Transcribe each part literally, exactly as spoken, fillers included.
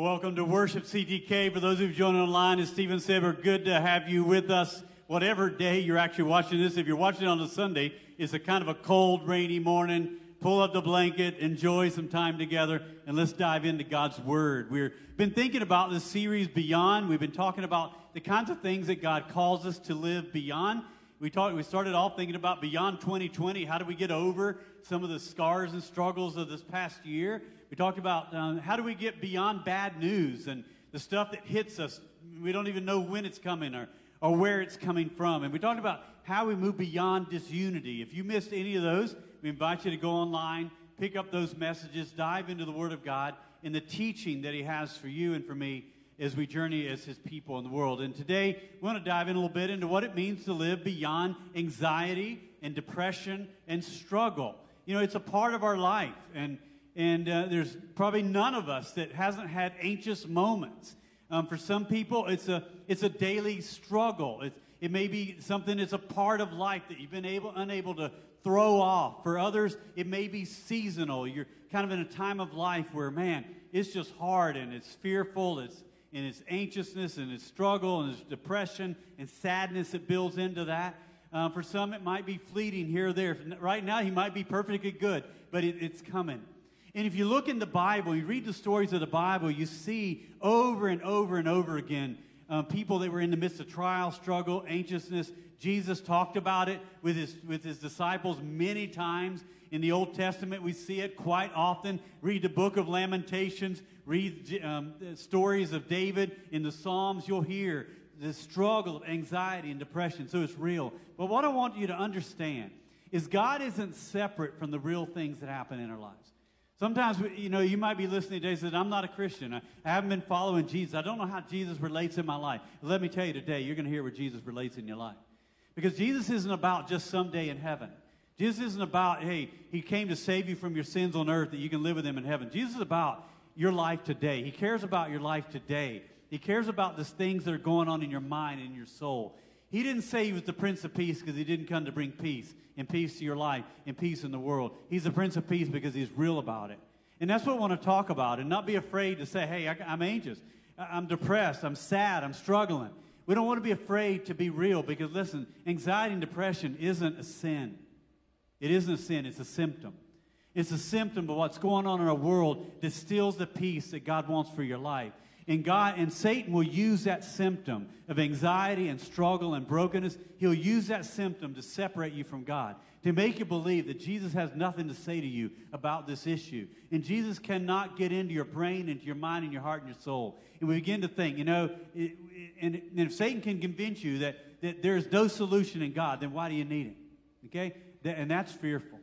Welcome to Worship C T K. For those who've joined online, as Stephen said, we're good to have you with us. Whatever day you're actually watching this, if you're watching it on a Sunday, it's a kind of a cold, rainy morning. Pull up the blanket, enjoy some time together, and let's dive into God's Word. We've been thinking about this series Beyond. We've been talking about the kinds of things that God calls us to live beyond. We talked. We started off thinking about beyond twenty twenty. How do we get over some of the scars and struggles of this past year? We talked about um, how do we get beyond bad news and the stuff that hits us. We don't even know when it's coming or, or where it's coming from. And we talked about how we move beyond disunity. If you missed any of those, we invite you to go online, pick up those messages, dive into the Word of God and the teaching that He has for you and for me as we journey as His people in the world. And today, we want to dive in a little bit into what it means to live beyond anxiety and depression and struggle. You know, it's a part of our life, and and uh, there's probably none of us that hasn't had anxious moments. Um, for some people, it's a it's a daily struggle. It, it may be something that's a part of life that you've been able unable to throw off. For others, it may be seasonal. You're kind of in a time of life where, man, it's just hard and it's fearful. It's and it's anxiousness and it's struggle and it's depression and sadness that builds into that. Uh, for some, it might be fleeting here or there. Right now, he might be perfectly good, but it, it's coming. And if you look in the Bible, you read the stories of the Bible, you see over and over and over again um, people that were in the midst of trial, struggle, anxiousness. Jesus talked about it with his, with his disciples many times. In the Old Testament, we see it quite often. Read the book of Lamentations. Read um, the stories of David in the Psalms. You'll hear the struggle of anxiety and depression. So it's real. But what I want you to understand is God isn't separate from the real things that happen in our lives. Sometimes, you know, you might be listening today and say, I'm not a Christian. I, I haven't been following Jesus. I don't know how Jesus relates in my life. But let me tell you today, you're going to hear where Jesus relates in your life. Because Jesus isn't about just someday in heaven. Jesus isn't about, hey, he came to save you from your sins on earth that you can live with him in heaven. Jesus is about your life today. He cares about your life today. He cares about the things that are going on in your mind and in your soul. He didn't say he was the Prince of Peace because he didn't come to bring peace and peace to your life and peace in the world. He's the Prince of Peace because he's real about it. And that's what I want to talk about, and not be afraid to say, hey, I, I'm anxious. I'm depressed. I'm sad. I'm struggling. We don't want to be afraid to be real because, listen, anxiety and depression isn't a sin. It isn't a sin. It's a symptom. It's a symptom of what's going on in our world that steals the peace that God wants for your life. And God and Satan will use that symptom of anxiety and struggle and brokenness. He'll use that symptom to separate you from God, to make you believe that Jesus has nothing to say to you about this issue. And Jesus cannot get into your brain, into your mind, and your heart, and your soul. And we begin to think, you know, it, and, and if Satan can convince you that, that there's no solution in God, then why do you need him? Okay? And that's fearful.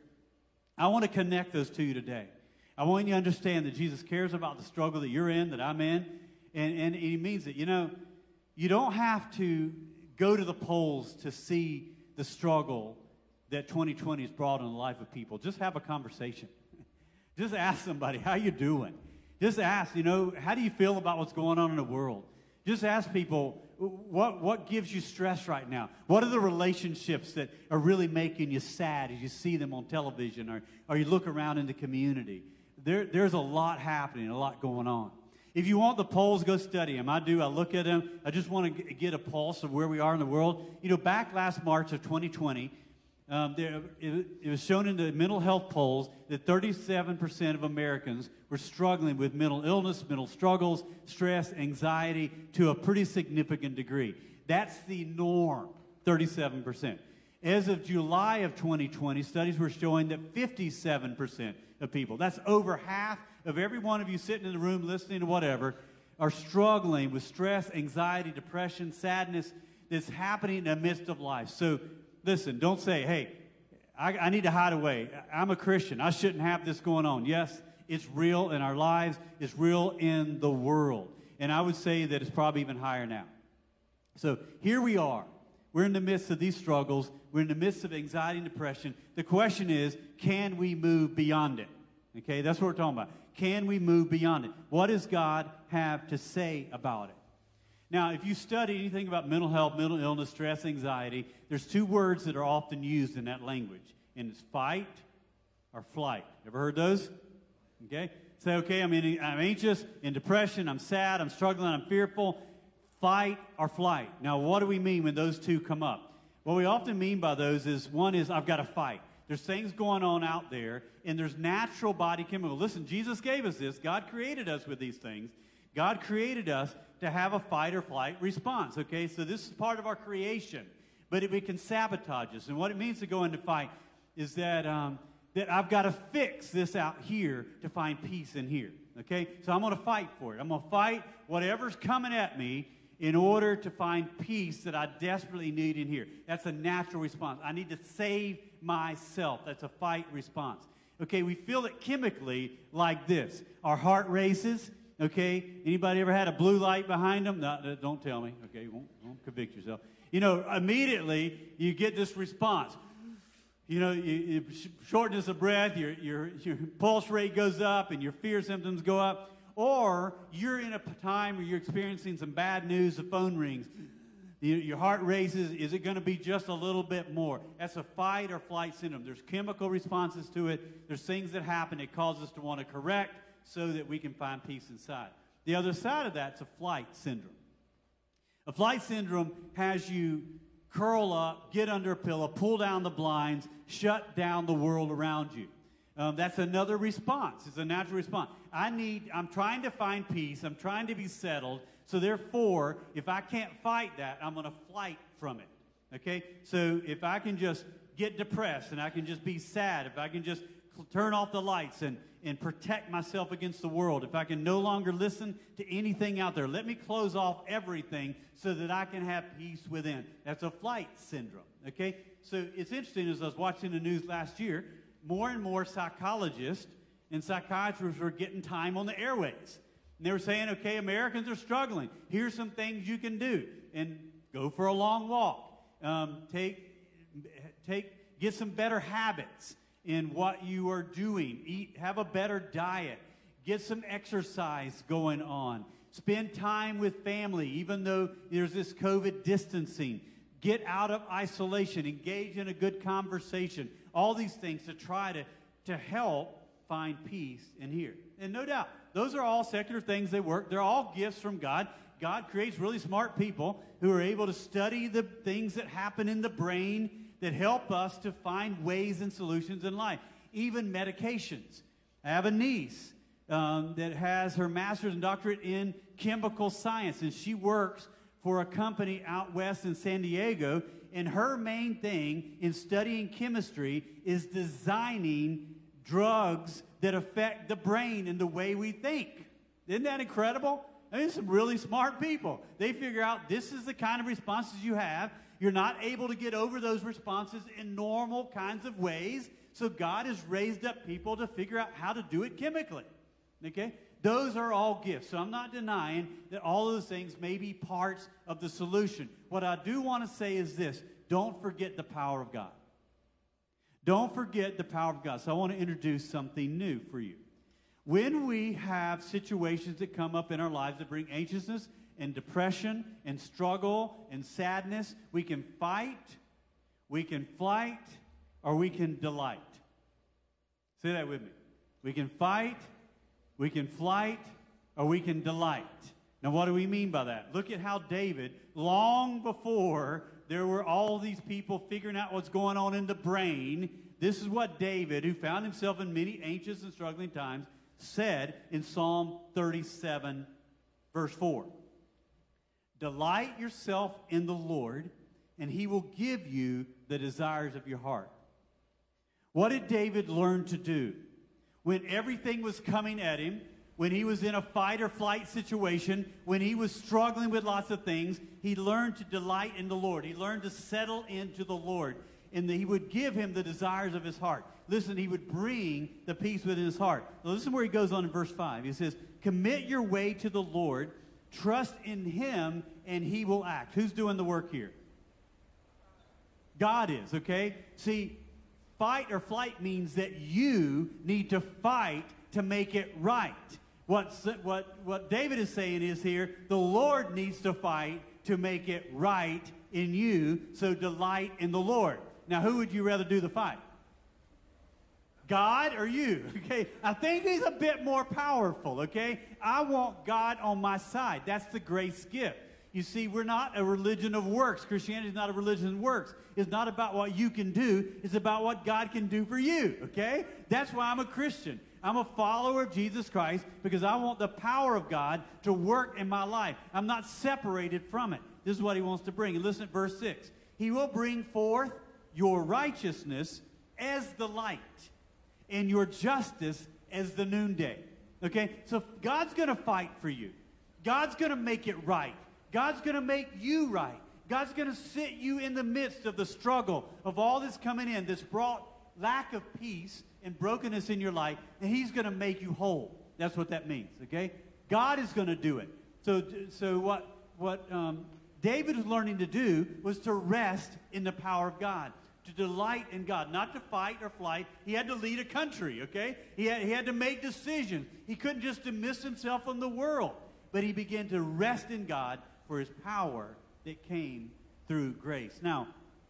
I want to connect those to you today. I want you to understand that Jesus cares about the struggle that you're in, that I'm in, and, and he means it. You know, you don't have to go to the polls to see the struggle that twenty twenty has brought in the life of people. Just have a conversation. Just ask somebody, how you doing? Just ask, you know, how do you feel about what's going on in the world? Just ask people, what, what gives you stress right now? What are the relationships that are really making you sad as you see them on television or, or you look around in the community? There, there's a lot happening, a lot going on. If you want the polls, go study them. I do. I look at them. I just want to get a pulse of where we are in the world. You know, back last March of twenty twenty, um, there, it, it was shown in the mental health polls that thirty-seven percent of Americans were struggling with mental illness, mental struggles, stress, anxiety to a pretty significant degree. That's the norm, thirty-seven percent. As of July of twenty twenty, studies were showing that fifty-seven percent of people, that's over half of every one of you sitting in the room listening to whatever, are struggling with stress, anxiety, depression, sadness that's happening in the midst of life. So listen, don't say, hey, I, I need to hide away. I'm a Christian. I shouldn't have this going on. Yes, it's real in our lives. It's real in the world. And I would say that it's probably even higher now. So here we are. We're in the midst of these struggles. We're in the midst of anxiety and depression. The question is, can we move beyond it? Okay, that's what we're talking about. Can we move beyond it? What does God have to say about it? Now, if you study anything about mental health, mental illness, stress, anxiety, there's two words that are often used in that language, and it's fight or flight. Ever heard those? Okay? Say, okay, I'm, in, I'm anxious, in depression, I'm sad, I'm struggling, I'm fearful. Fight or flight. Now, what do we mean when those two come up? What we often mean by those is, one is, I've got to fight. There's things going on out there, and there's natural body chemical. Listen, Jesus gave us this. God created us with these things. God created us to have a fight or flight response, okay? So this is part of our creation, but it, it can sabotage us. And what it means to go into fight is that... Um, that I've got to fix this out here to find peace in here, okay? So I'm going to fight for it. I'm going to fight whatever's coming at me in order to find peace that I desperately need in here. That's a natural response. I need to save myself. That's a fight response. Okay, we feel it chemically like this. Our heart races, okay? Anybody ever had a blue light behind them? No, don't tell me, okay? You won't, won't convict yourself. You know, immediately you get this response. You know, you, you, shortness of breath, your, your, your pulse rate goes up, and your fear symptoms go up. Or you're in a time where you're experiencing some bad news, the phone rings. You, your heart races. Is it going to be just a little bit more? That's a fight or flight syndrome. There's chemical responses to it. There's things that happen that cause us to want to correct so that we can find peace inside. The other side of that's a flight syndrome. A flight syndrome has you curl up, get under a pillow, pull down the blinds, shut down the world around you. Um, that's another response. It's a natural response. I need, I'm trying to find peace. I'm trying to be settled. So therefore, if I can't fight that, I'm going to flight from it. Okay? So if I can just get depressed and I can just be sad, if I can just turn off the lights and, and protect myself against the world, if I can no longer listen to anything out there, let me close off everything so that I can have peace within. That's a flight syndrome, okay? So it's interesting, as I was watching the news last year, more and more psychologists and psychiatrists were getting time on the airways. And they were saying, okay, Americans are struggling. Here's some things you can do. And go for a long walk. Um, take, take, get some better habits in what you are doing. Eat, have a better diet. Get some exercise going on. Spend time with family, even though there's this COVID distancing. Get out of isolation. Engage in a good conversation. All these things to try to, to help find peace in here. And no doubt, those are all secular things. They work. They're all gifts from God. God creates really smart people who are able to study the things that happen in the brain that help us to find ways and solutions in life. Even medications. I have a niece um, that has her master's and doctorate in chemical science, and she works for a company out west in San Diego, and her main thing in studying chemistry is designing drugs that affect the brain and the way we think. Isn't that incredible? I mean, some really smart people. They figure out this is the kind of responses you have. You're not able to get over those responses in normal kinds of ways, so God has raised up people to figure out how to do it chemically. Okay? Those are all gifts. So I'm not denying that all of those things may be parts of the solution. What I do want to say is this. Don't forget the power of God. Don't forget the power of God. So I want to introduce something new for you. When we have situations that come up in our lives that bring anxiousness and depression and struggle and sadness, we can fight, we can flight, or we can delight. Say that with me. We can fight, we can flight, or we can delight. Now, what do we mean by that? Look at how David, long before there were all these people figuring out what's going on in the brain, this is what David, who found himself in many anxious and struggling times, said in Psalm thirty-seven, verse four. Delight yourself in the Lord, and he will give you the desires of your heart. What did David learn to do? When everything was coming at him, when he was in a fight or flight situation, when he was struggling with lots of things, he learned to delight in the Lord. He learned to settle into the Lord, and that he would give him the desires of his heart. Listen, he would bring the peace within his heart. Now, listen where he goes on in verse five. He says, commit your way to the Lord, trust in him, and he will act. Who's doing the work here? God is, okay? See, fight or flight means that you need to fight to make it right. What, what, what David is saying is here, the Lord needs to fight to make it right in you, so delight in the Lord. Now, who would you rather do the fight? God or you, okay? I think he's a bit more powerful, okay? I want God on my side. That's the grace gift. You see, we're not a religion of works. Christianity is not a religion of works. It's not about what you can do. It's about what God can do for you, okay? That's why I'm a Christian. I'm a follower of Jesus Christ because I want the power of God to work in my life. I'm not separated from it. This is what he wants to bring. And listen at verse six. He will bring forth your righteousness as the light, and your justice as the noonday. Okay? So God's going to fight for you. God's going to make it right. God's going to make you right. God's going to sit you in the midst of the struggle of all this coming in that's brought lack of peace and brokenness in your life, and he's going to make you whole. That's what that means, okay? God is going to do it. So, so what, what um, David was learning to do was to rest in the power of God, to delight in God, not to fight or flight. He had to lead a country, okay? He had, he had to make decisions. He couldn't just dismiss himself from the world, but he began to rest in God for his power that came through grace. Now,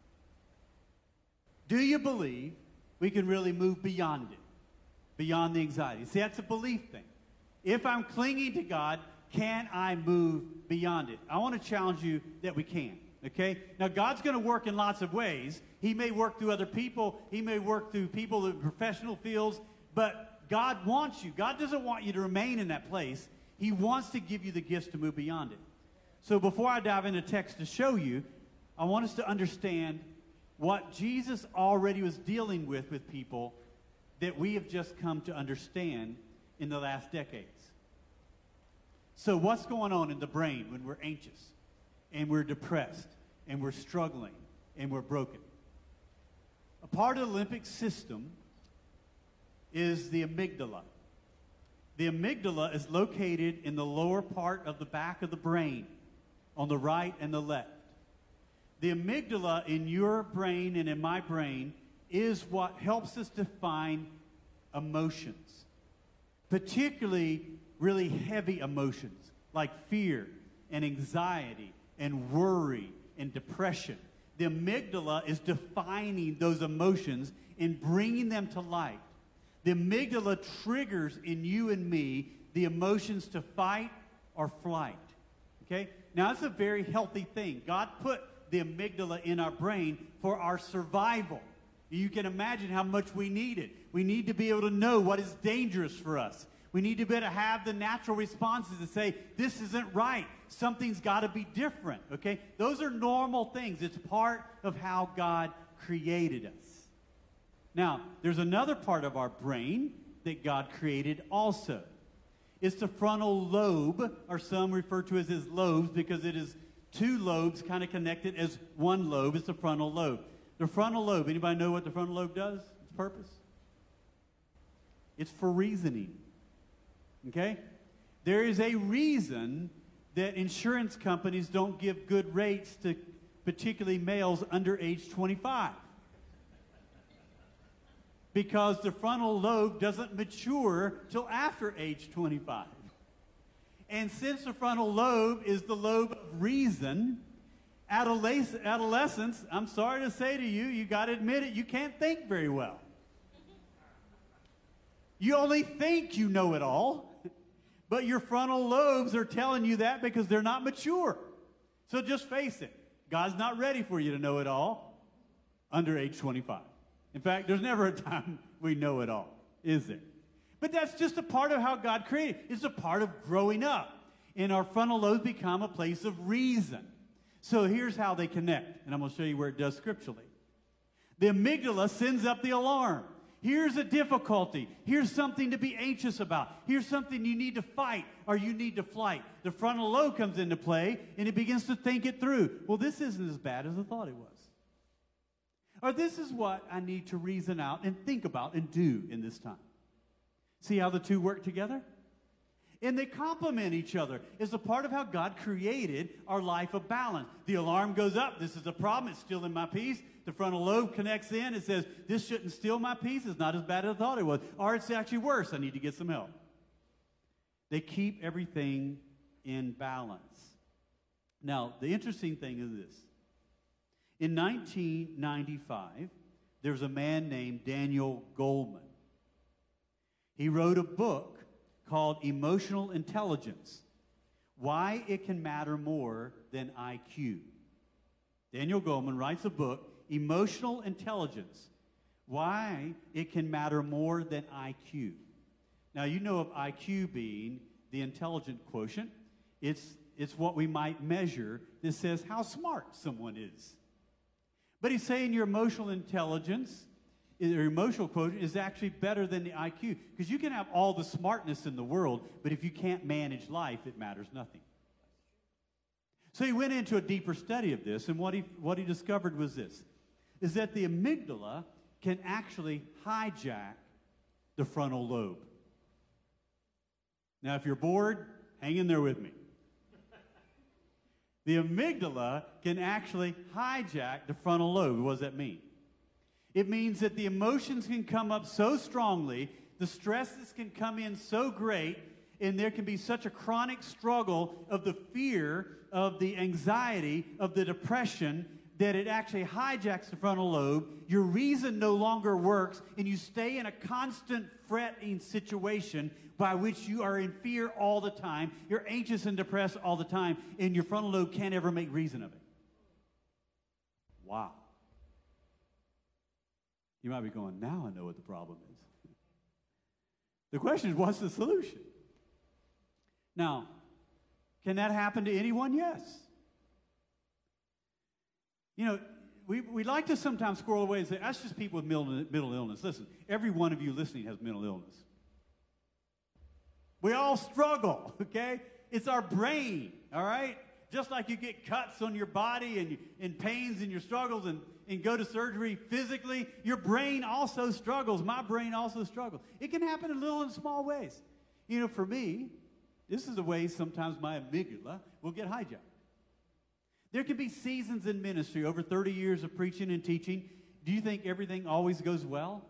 do you believe we can really move beyond it, beyond the anxiety? See, that's a belief thing. If I'm clinging to God, can I move beyond it? I want to challenge you that we can. Okay? Now, God's going to work in lots of ways. He may work through other people. He may work through people in professional fields. But God wants you. God doesn't want you to remain in that place. He wants to give you the gifts to move beyond it. So before I dive into text to show you, I want us to understand what Jesus already was dealing with with people that we have just come to understand in the last decades. So what's going on in the brain when we're anxious? And we're depressed, and we're struggling, and we're broken? A part of the limbic system is the amygdala. The amygdala is located in the lower part of the back of the brain, on the right and the left. The amygdala in your brain and in my brain is what helps us define emotions, particularly really heavy emotions like fear and anxiety and worry and depression. The amygdala is defining those emotions and bringing them to light. The amygdala triggers in you and me the emotions to fight or flight. Okay? Now, that's a very healthy thing. God put the amygdala in our brain for our survival. You can imagine how much we need it. We need to be able to know what is dangerous for us. We need to be able to have the natural responses to say, this isn't right. Something's got to be different, okay? Those are normal things. It's part of how God created us. Now, there's another part of our brain that God created also. It's the frontal lobe, or some refer to it as lobes because it is two lobes kind of connected as one lobe. It's the frontal lobe. The frontal lobe, anybody know what the frontal lobe does? Its purpose? It's for reasoning. Okay? There is a reason that insurance companies don't give good rates to particularly males under age twenty-five. Because the frontal lobe doesn't mature till after age twenty-five. And since the frontal lobe is the lobe of reason, adolesc- adolescents, I'm sorry to say to you, you got to admit it, you can't think very well. You only think you know it all. But your frontal lobes are telling you that because they're not mature. So just face it. God's not ready for you to know it all under age twenty-five. In fact, there's never a time we know it all, is there? But that's just a part of how God created. It's a part of growing up. And our frontal lobes become a place of reason. So here's how they connect. And I'm going to show you where it does scripturally. The amygdala sends up the alarm. Here's a difficulty. Here's something to be anxious about. Here's something you need to fight or you need to flight. The frontal lobe comes into play, and it begins to think it through. Well, this isn't as bad as I thought it was. Or this is what I need to reason out and think about and do in this time. See how the two work together? And they complement each other. It's a part of how God created our life of balance. The alarm goes up. This is a problem. It's stealing my peace. The frontal lobe connects in. It says, this shouldn't steal my peace. It's not as bad as I thought it was. Or it's actually worse. I need to get some help. They keep everything in balance. Now, the interesting thing is this. In nineteen ninety-five, there was a man named Daniel Goleman. He wrote a book called Emotional Intelligence, Why It Can Matter More Than I Q. Daniel Goleman writes a book, Emotional Intelligence, Why It Can Matter More Than I Q. Now, you know of I Q being the intelligent quotient. It's, it's what we might measure that says how smart someone is. But he's saying your emotional intelligence, your emotional quotient, is actually better than the I Q. Because you can have all the smartness in the world, but if you can't manage life, it matters nothing. So he went into a deeper study of this, and what he, what he discovered was this, is that the amygdala can actually hijack the frontal lobe. Now, if you're bored, hang in there with me. The amygdala can actually hijack the frontal lobe. What does that mean? It means that the emotions can come up so strongly, the stresses can come in so great, and there can be such a chronic struggle of the fear, of the anxiety, of the depression, that it actually hijacks the frontal lobe. Your reason no longer works, and you stay in a constant fretting situation by which you are in fear all the time. You're anxious and depressed all the time, and your frontal lobe can't ever make reason of it. Wow. You might be going, now I know what the problem is. The question is, what's the solution? Now, can that happen to anyone? Yes. You know, we, we like to sometimes squirrel away and say, that's just people with mental, mental illness. Listen, every one of you listening has mental illness. We all struggle, okay? It's our brain, all right? Just like you get cuts on your body and, and pains and your struggles and, and go to surgery physically, your brain also struggles. My brain also struggles. It can happen in little and small ways. You know, for me, this is a way sometimes my amygdala will get hijacked. There can be seasons in ministry, over thirty years of preaching and teaching. Do you think everything always goes well?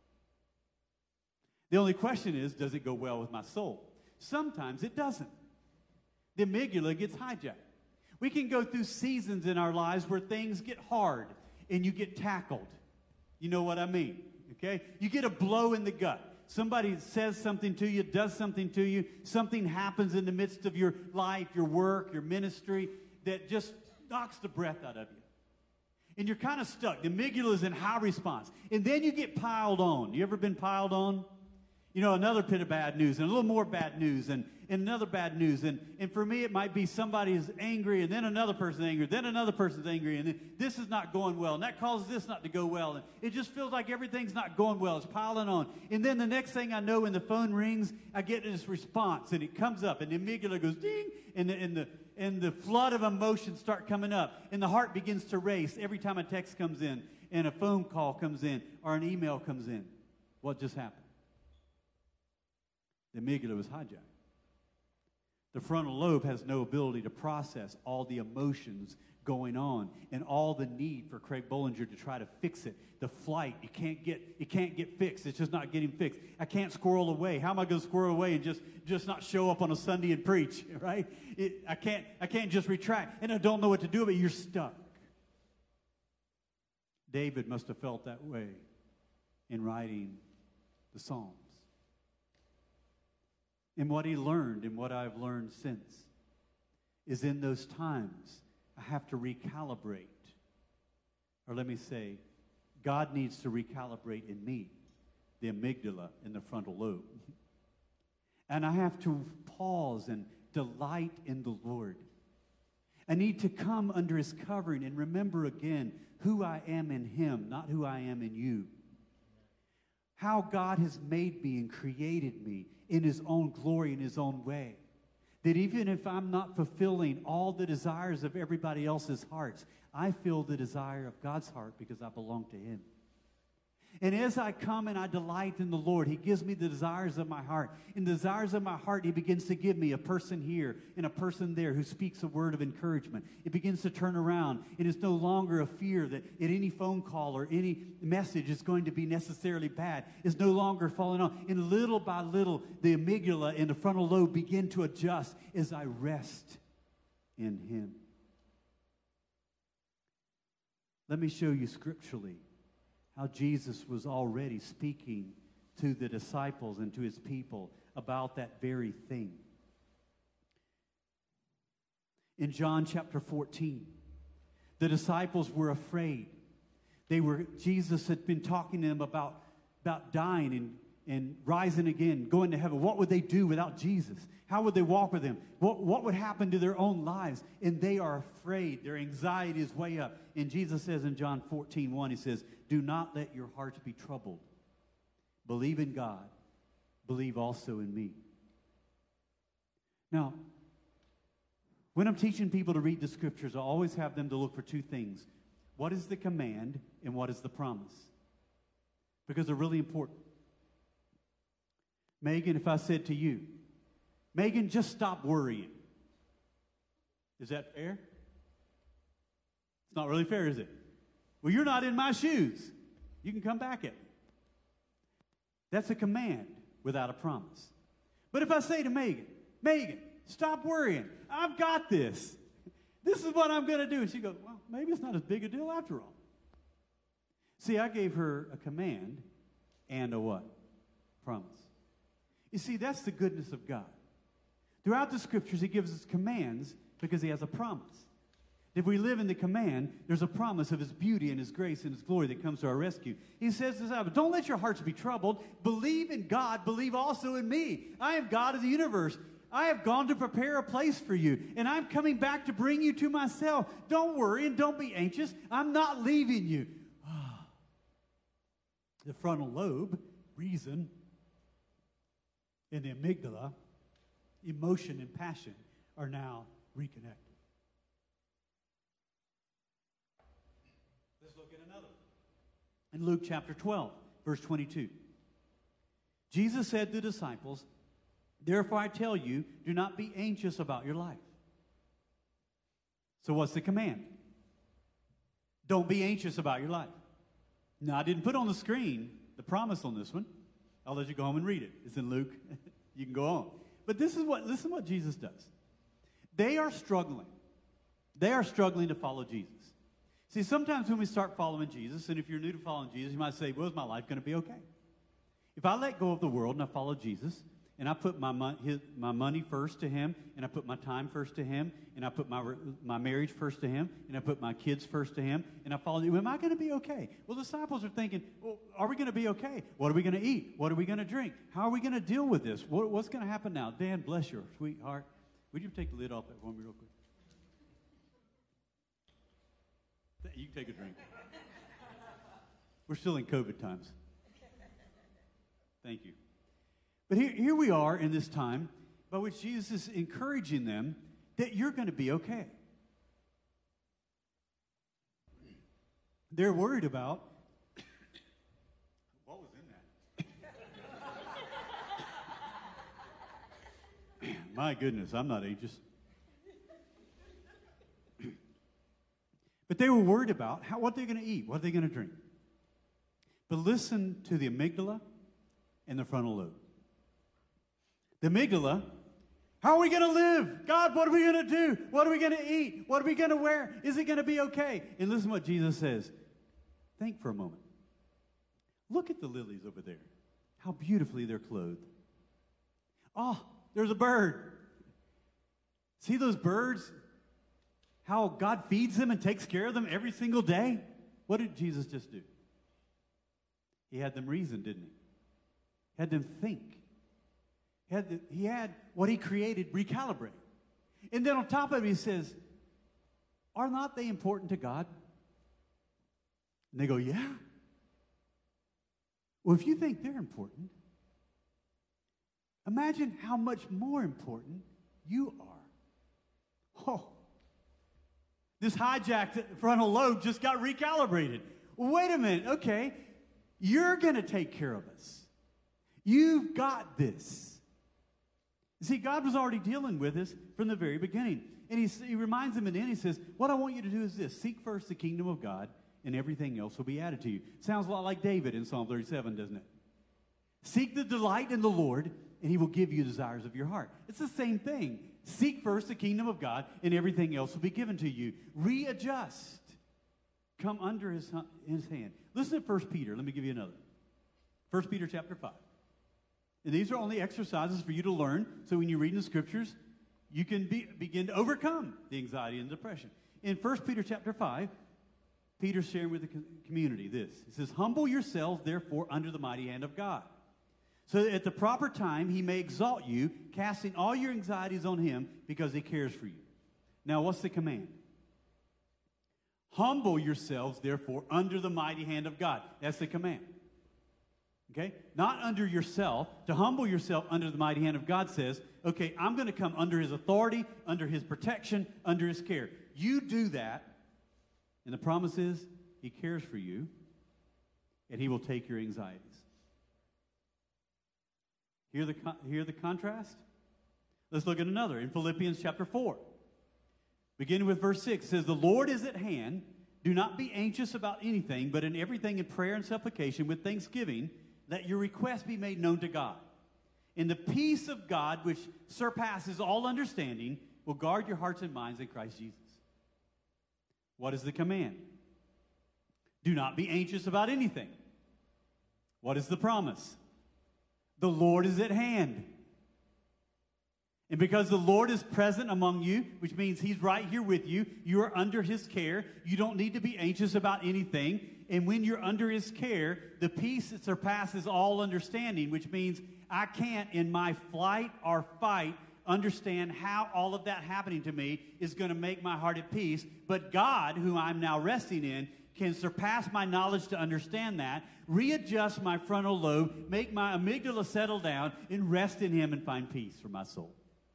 The only question is, does it go well with my soul? Sometimes it doesn't. The amygdala gets hijacked. We can go through seasons in our lives where things get hard and you get tackled. You know what I mean, okay? You get a blow in the gut. Somebody says something to you, does something to you. Something happens in the midst of your life, your work, your ministry, that just knocks the breath out of you. And you're kind of stuck. The amygdala is in high response. And then you get piled on. You ever been piled on? You know, another bit of bad news, and a little more bad news, and, and another bad news. And, and for me, it might be somebody is angry, and then another person's angry, then another person's angry, and then this is not going well, and that causes this not to go well. And it just feels like everything's not going well. It's piling on. And then the next thing I know, when the phone rings, I get this response, and it comes up, and the amygdala goes ding, and the, and the, and the flood of emotions start coming up, and the heart begins to race every time a text comes in, and a phone call comes in, or an email comes in. What just happened? The amygdala was hijacked. The frontal lobe has no ability to process all the emotions going on and all the need for Craig Bollinger to try to fix it. The flight, you can't get, it can't get fixed. It's just not getting fixed. I can't squirrel away. How am I going to squirrel away and just, just not show up on a Sunday and preach, right? It, I can't, I can't just retract, and I don't know what to do, but you're stuck. David must have felt that way in writing the Psalms. And what he learned and what I've learned since is in those times I have to recalibrate. Or let me say, God needs to recalibrate in me the amygdala and the frontal lobe. And I have to pause and delight in the Lord. I need to come under his covering and remember again who I am in him, not who I am in you. How God has made me and created me in his own glory, in his own way. That even if I'm not fulfilling all the desires of everybody else's hearts, I feel the desire of God's heart because I belong to him. And as I come and I delight in the Lord, he gives me the desires of my heart. In the desires of my heart, he begins to give me a person here and a person there who speaks a word of encouragement. It begins to turn around. It is no longer a fear that at any phone call or any message is going to be necessarily bad. It's no longer falling on. And little by little, the amygdala and the frontal lobe begin to adjust as I rest in him. Let me show you scripturally how Jesus was already speaking to the disciples and to his people about that very thing. In John chapter fourteen, the disciples were afraid. They were, Jesus had been talking to them about, about dying and, and rising again, going to heaven. What would they do without Jesus? How would they walk with him? What, what would happen to their own lives? And they are afraid. Their anxiety is way up. And Jesus says in John fourteen one, he says, do not let your hearts be troubled. Believe in God. Believe also in me. Now, when I'm teaching people to read the scriptures, I always have them to look for two things. What is the command and what is the promise? Because they're really important. Megan, if I said to you, Megan, just stop worrying. Is that fair? It's not really fair, is it? Well, you're not in my shoes. You can come back at me. That's a command without a promise. But if I say to Megan, Megan, stop worrying. I've got this. This is what I'm going to do. And she goes, well, maybe it's not as big a deal after all. See, I gave her a command and a what? Promise. You see, that's the goodness of God. Throughout the scriptures, he gives us commands because he has a promise. If we live in the command, there's a promise of his beauty and his grace and his glory that comes to our rescue. He says this out, don't let your hearts be troubled. Believe in God. Believe also in me. I am God of the universe. I have gone to prepare a place for you, and I'm coming back to bring you to myself. Don't worry and don't be anxious. I'm not leaving you. The frontal lobe, reason, and the amygdala, emotion and passion, are now reconnected. Let's look at another. In Luke chapter twelve, verse twenty-two. Jesus said to the disciples, therefore I tell you, do not be anxious about your life. So what's the command? Don't be anxious about your life. Now, I didn't put on the screen the promise on this one. I'll let you go home and read it. It's in Luke. You can go on. But this is what, listen to what Jesus does. They are struggling. They are struggling to follow Jesus. See, sometimes when we start following Jesus, and if you're new to following Jesus, you might say, well, is my life going to be okay? If I let go of the world and I follow Jesus, and I put my, mon- his, my money first to him, and I put my time first to him, and I put my, my marriage first to him, and I put my kids first to him, and I follow you, am I going to be okay? Well, the disciples are thinking, well, are we going to be okay? What are we going to eat? What are we going to drink? How are we going to deal with this? What, what's going to happen now? Dan, bless your sweetheart. Would you take the lid off that for me real quick? You can take a drink. We're still in COVID times. Thank you. But here, here we are in this time by which Jesus is encouraging them that you're going to be okay. They're worried about what was in that. My goodness, I'm not anxious. But they were worried about how, what they're going to eat, what they're going to drink. But listen to the amygdala and the frontal lobe. The amygdala, how are we going to live? God, what are we going to do? What are we going to eat? What are we going to wear? Is it going to be okay? And listen to what Jesus says. Think for a moment. Look at the lilies over there. How beautifully they're clothed. Oh, there's a bird. See those birds? How God feeds them and takes care of them every single day? What did Jesus just do? He had them reason, didn't he? He had them think. He had, the, he had what he created recalibrate. And then on top of it, he says, are not they important to God? And they go, yeah. Well, if you think they're important, imagine how much more important you are. Oh, this hijacked frontal lobe just got recalibrated. Wait a minute, okay. You're going to take care of us. You've got this. See, God was already dealing with us from the very beginning. And he, he reminds them in the end, he says, what I want you to do is this. Seek first the kingdom of God, and everything else will be added to you. Sounds a lot like David in Psalm thirty-seven, doesn't it? Seek the delight in the Lord, and he will give you desires of your heart. It's the same thing. Seek first the kingdom of God, and everything else will be given to you. Readjust. Come under his, his hand. Listen to First Peter. Let me give you another. First Peter chapter five. And these are only exercises for you to learn, so when you read in the scriptures, you can be, begin to overcome the anxiety and depression. In First Peter chapter five, Peter's sharing with the community this. He says, humble yourselves, therefore, under the mighty hand of God, so that at the proper time he may exalt you, casting all your anxieties on him because he cares for you. Now, what's the command? Humble yourselves, therefore, under the mighty hand of God. That's the command. Okay? Not under yourself. To humble yourself under the mighty hand of God says, okay, I'm going to come under his authority, under his protection, under his care. You do that, and the promise is he cares for you, and he will take your anxieties. Hear the, hear the contrast? Let's look at another. In Philippians chapter four, beginning with verse six, it says, the Lord is at hand. Do not be anxious about anything, but in everything in prayer and supplication with thanksgiving, let your requests be made known to God. And the peace of God, which surpasses all understanding, will guard your hearts and minds in Christ Jesus. What is the command? Do not be anxious about anything. What is the promise? The Lord is at hand. And because the Lord is present among you, which means he's right here with you, you are under his care. You don't need to be anxious about anything. And when you're under his care, the peace that surpasses all understanding, which means I can't in my flight or fight understand how all of that happening to me is going to make my heart at peace. But God, who I'm now resting in, can surpass my knowledge to understand that, readjust my frontal lobe, make my amygdala settle down, and rest in him and find peace for my soul.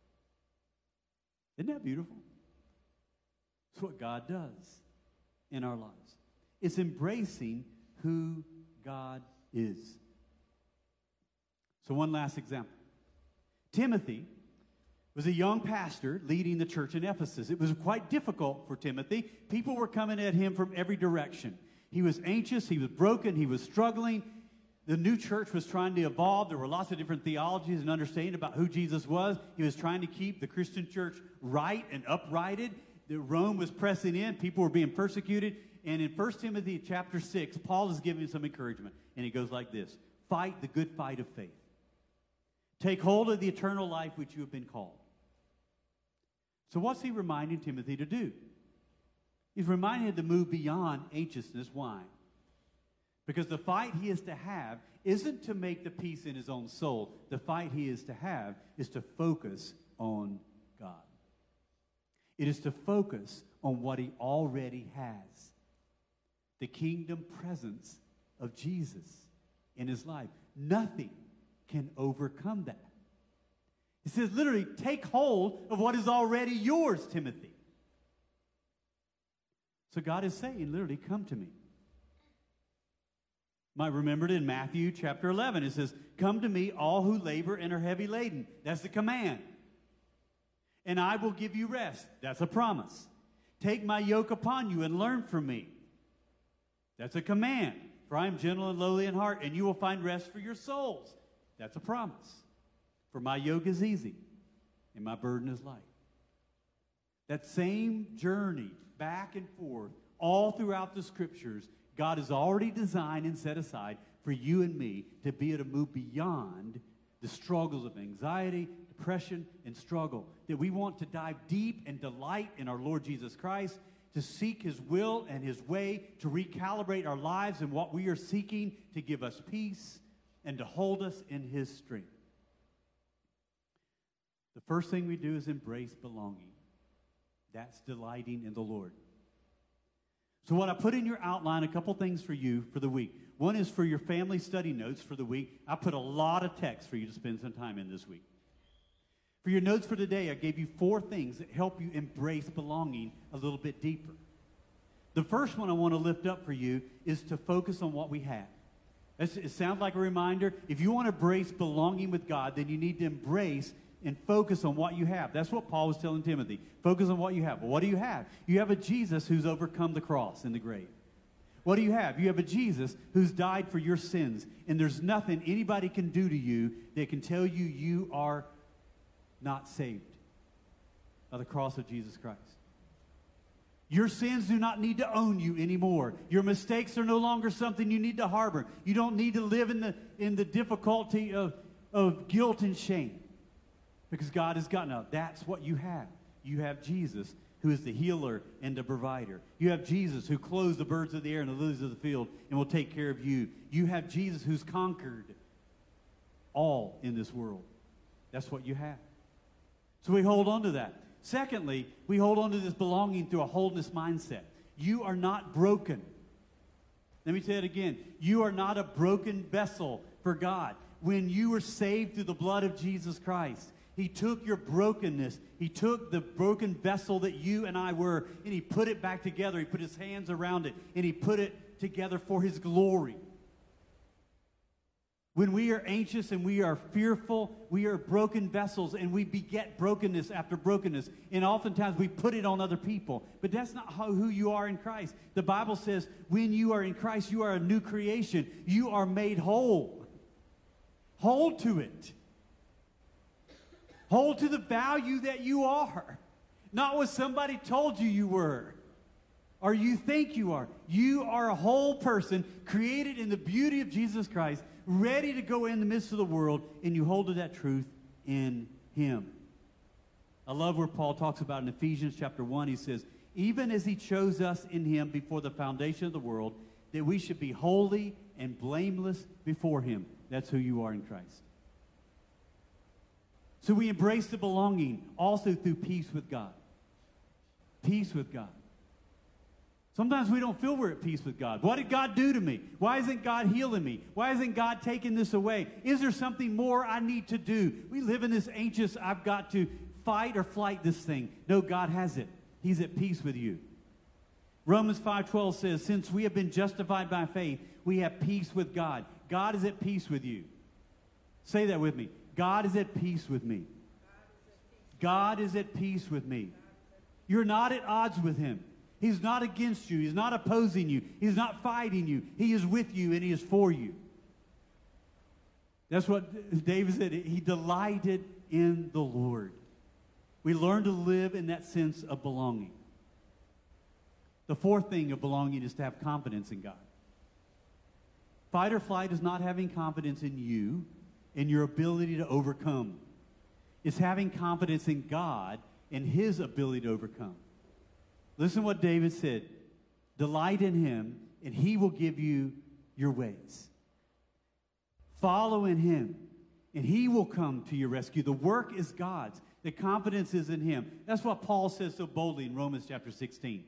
Isn't that beautiful? It's what God does in our lives. It's embracing who God is. So one last example. Timothy was a young pastor leading the church in Ephesus. It was quite difficult for Timothy. People were coming at him from every direction. He was anxious. He was broken. He was struggling. The new church was trying to evolve. There were lots of different theologies and understanding about who Jesus was. He was trying to keep the Christian church right and uprighted. The Rome was pressing in. People were being persecuted. And in First Timothy chapter six, Paul is giving some encouragement. And he goes like this. Fight the good fight of faith. Take hold of the eternal life which you have been called. So what's he reminding Timothy to do? He's reminding him to move beyond anxiousness. Why? Because the fight he is to have isn't to make the peace in his own soul. The fight he is to have is to focus on God. It is to focus on what he already has. The kingdom presence of Jesus in his life. Nothing can overcome that. It says literally, take hold of what is already yours, Timothy. So God is saying, literally, come to me. You might remember it in Matthew chapter eleven. It says, come to me, all who labor and are heavy laden. That's the command. And I will give you rest. That's a promise. Take my yoke upon you and learn from me. That's a command. For I am gentle and lowly in heart, and you will find rest for your souls. That's a promise. For my yoke is easy, and my burden is light. That same journey back and forth, all throughout the scriptures, God has already designed and set aside for you and me to be able to move beyond the struggles of anxiety, depression, and struggle. That we want to dive deep and delight in our Lord Jesus Christ, to seek his will and his way, to recalibrate our lives and what we are seeking to give us peace and to hold us in his strength. The first thing we do is embrace belonging. That's delighting in the Lord. So what I put in your outline, a couple things for you for the week. One is for your family study notes for the week. I put a lot of text for you to spend some time in this week. For your notes for today, I gave you four things that help you embrace belonging a little bit deeper. The first one I want to lift up for you is to focus on what we have. It sounds like a reminder. If you want to embrace belonging with God, then you need to embrace and focus on what you have. That's what Paul was telling Timothy. Focus on what you have. Well, what do you have? You have a Jesus who's overcome the cross and the grave. What do you have? You have a Jesus who's died for your sins, and there's nothing anybody can do to you that can tell you you are not saved by the cross of Jesus Christ. Your sins do not need to own you anymore. Your mistakes are no longer something you need to harbor. You don't need to live in the, in the difficulty of of guilt and shame. Because God has gotten up. That's what you have. You have Jesus, who is the healer and the provider. You have Jesus, who clothes the birds of the air and the lilies of the field and will take care of you. You have Jesus, who's conquered all in this world. That's what you have. So we hold on to that. Secondly, we hold on to this belonging through a wholeness mindset. You are not broken. Let me say it again. You are not a broken vessel for God. When you were saved through the blood of Jesus Christ, He took your brokenness. He took the broken vessel that you and I were, and He put it back together. He put His hands around it, and He put it together for His glory. When we are anxious and we are fearful, we are broken vessels, and we beget brokenness after brokenness. And oftentimes we put it on other people. But that's not how, who you are in Christ. The Bible says when you are in Christ, you are a new creation. You are made whole. Hold to it. Hold to the value that you are. Not what somebody told you you were or you think you are. You are a whole person created in the beauty of Jesus Christ, ready to go in the midst of the world, and you hold to that truth in Him. I love where Paul talks about in Ephesians chapter one. He says, even as He chose us in Him before the foundation of the world, that we should be holy and blameless before Him. That's who you are in Christ. So we embrace the belonging also through peace with God. Peace with God. Sometimes we don't feel we're at peace with God. What did God do to me? Why isn't God healing me? Why isn't God taking this away? Is there something more I need to do? We live in this anxious, I've got to fight or flight this thing. No, God has it. He's at peace with you. Romans five twelve says, since we have been justified by faith, we have peace with God. God is at peace with you. Say that with me. God is at peace with me. God is at peace with me. You're not at odds with Him. He's not against you. He's not opposing you. He's not fighting you. He is with you and He is for you. That's what David said. He delighted in the Lord. We learn to live in that sense of belonging. The fourth thing of belonging is to have confidence in God. Fight or flight is not having confidence in you and your ability to overcome. It's having confidence in God and His ability to overcome. Listen to what David said. Delight in Him, and He will give you your ways. Follow in Him, and He will come to your rescue. The work is God's. The confidence is in Him. That's what Paul says so boldly in Romans chapter sixteen.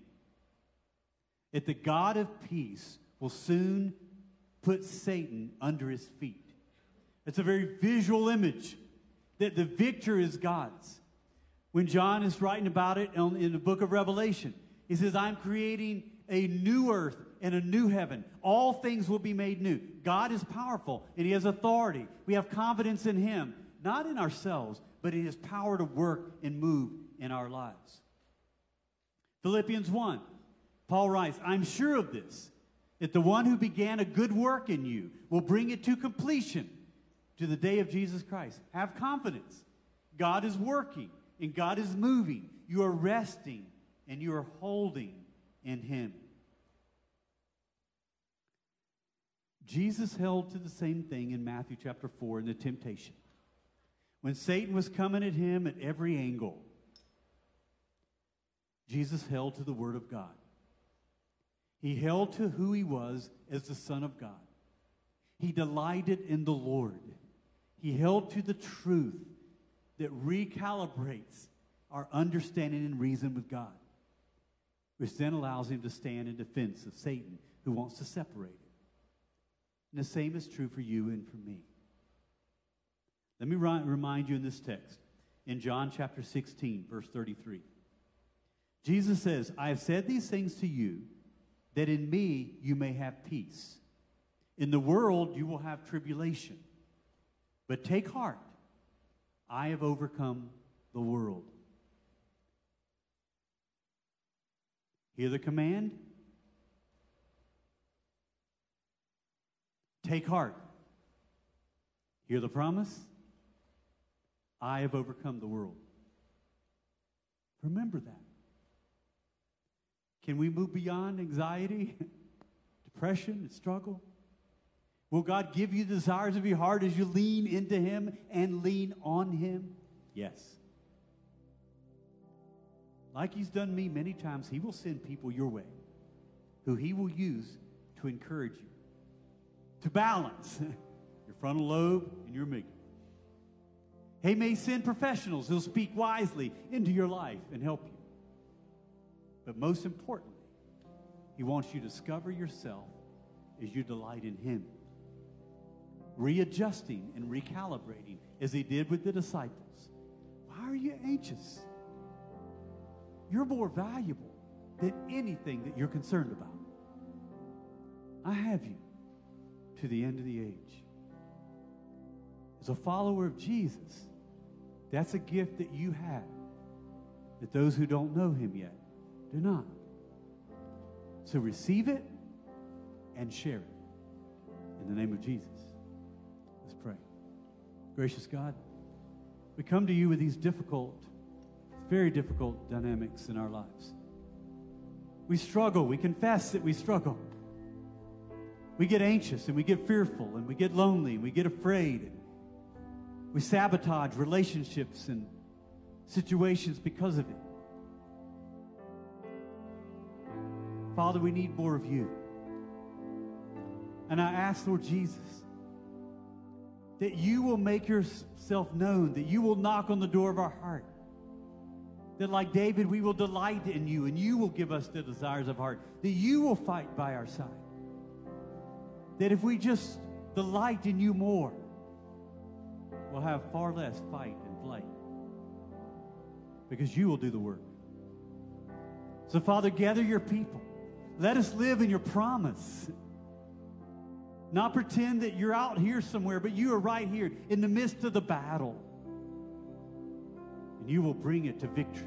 That the God of peace will soon put Satan under His feet. It's a very visual image that the victory is God's. When John is writing about it in the book of Revelation, he says, I'm creating a new earth and a new heaven. All things will be made new. God is powerful, and He has authority. We have confidence in Him, not in ourselves, but in His power to work and move in our lives. Philippians one, Paul writes, I'm sure of this, that the one who began a good work in you will bring it to completion to the day of Jesus Christ. Have confidence. God is working, and God is moving. You are resting, and you are holding in Him. Jesus held to the same thing in Matthew chapter four in the temptation. When Satan was coming at Him at every angle, Jesus held to the Word of God. He held to who He was as the Son of God. He delighted in the Lord. He held to the truth that recalibrates our understanding and reason with God, which then allows Him to stand in defense of Satan, who wants to separate it. And the same is true for you and for me. Let me remind you in this text, in John chapter sixteen, verse thirty-three. Jesus says, I have said these things to you, that in me you may have peace. In the world you will have tribulation. But take heart, I have overcome the world. Hear the command? Take heart. Hear the promise? I have overcome the world. Remember that. Can we move beyond anxiety, depression, and struggle? Will God give you the desires of your heart as you lean into Him and lean on Him? Yes. Like He's done me many times, He will send people your way who He will use to encourage you, to balance your frontal lobe and your amygdala. He may send professionals who'll speak wisely into your life and help you. But most importantly, He wants you to discover yourself as you delight in Him, readjusting and recalibrating as He did with the disciples. Why are you anxious? You're more valuable than anything that you're concerned about. I have you to the end of the age. As a follower of Jesus, that's a gift that you have that those who don't know Him yet do not. So receive it and share it. In the name of Jesus, let's pray. Gracious God, we come to you with these difficult, very difficult dynamics in our lives. We struggle. We confess that we struggle. We get anxious and we get fearful and we get lonely and we get afraid. And we sabotage relationships and situations because of it. Father, we need more of you. And I ask, Lord Jesus, that you will make yourself known, that you will knock on the door of our heart. That like David, we will delight in you and you will give us the desires of heart. That you will fight by our side. That if we just delight in you more, we'll have far less fight and flight. Because you will do the work. So Father, gather your people. Let us live in your promise. Not pretend that you're out here somewhere, but you are right here in the midst of the battle. And you will bring it to victory.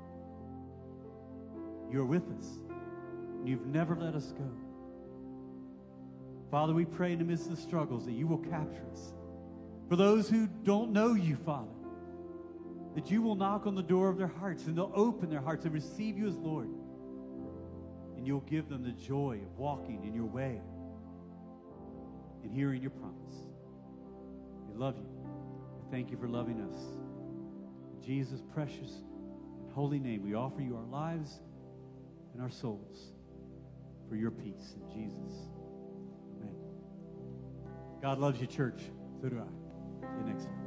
You're with us. And you've never let us go. Father, we pray in the midst of the struggles that you will capture us. For those who don't know you, Father, that you will knock on the door of their hearts and they'll open their hearts and receive you as Lord. And you'll give them the joy of walking in your way and hearing your promise. We love you. We thank you for loving us. In Jesus' precious and holy name, we offer you our lives and our souls for your peace. In Jesus' Amen. God loves you, church. So do I. See you next time.